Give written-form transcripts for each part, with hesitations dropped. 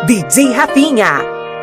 DJ Rafinha.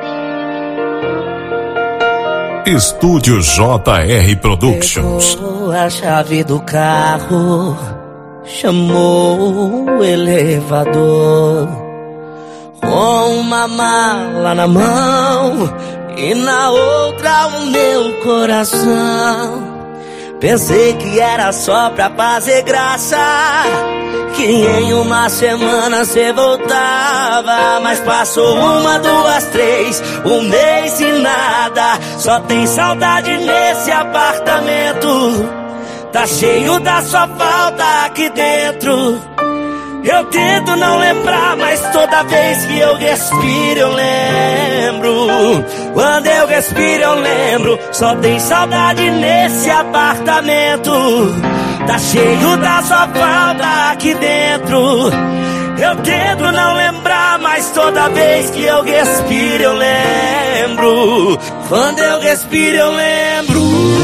Estúdio JR Productions. Pegou a chave do carro, chamou o elevador, com uma mala na mão e na outra o meu coração. Pensei que era só pra fazer graça, que em uma semana cê voltava. Mas passou uma, duas, três, um mês e nada. Só tem saudade nesse apartamento, tá cheio da sua falta aqui dentro. Eu tento não lembrar, mas toda vez que eu respiro eu lembro. Quando eu respiro eu lembro. Só tem saudade nesse apartamento, tá cheio da sua falta aqui dentro. Eu tento não lembrar, mas toda vez que eu respiro eu lembro. Quando eu respiro eu lembro.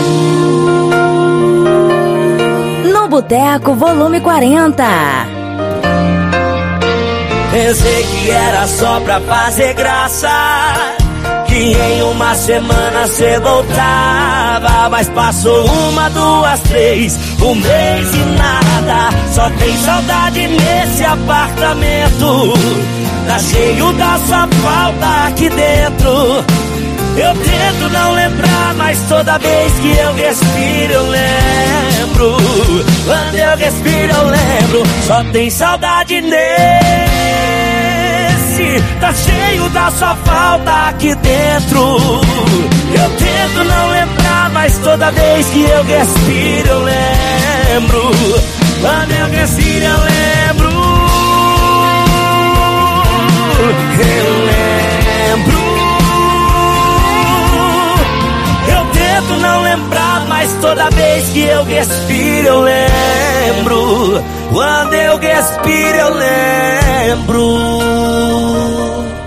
No Boteco Volume 40. Pensei que era só pra fazer graça, que em uma semana cê voltava. Mas passou uma, duas, três, um mês e nada. Só tem saudade nesse apartamento, tá cheio da sua falta aqui dentro. Eu tento não lembrar, mas toda vez que eu respiro eu lembro. Quando eu respiro eu lembro. Só tem saudade nesse, tá cheio da sua falta aqui dentro. Eu tento não lembrar, mas toda vez que eu respiro eu lembro. Quando eu respiro eu lembro. Eu lembro. Tento não lembrar, mas toda vez que eu respiro eu lembro. Quando eu respiro eu lembro.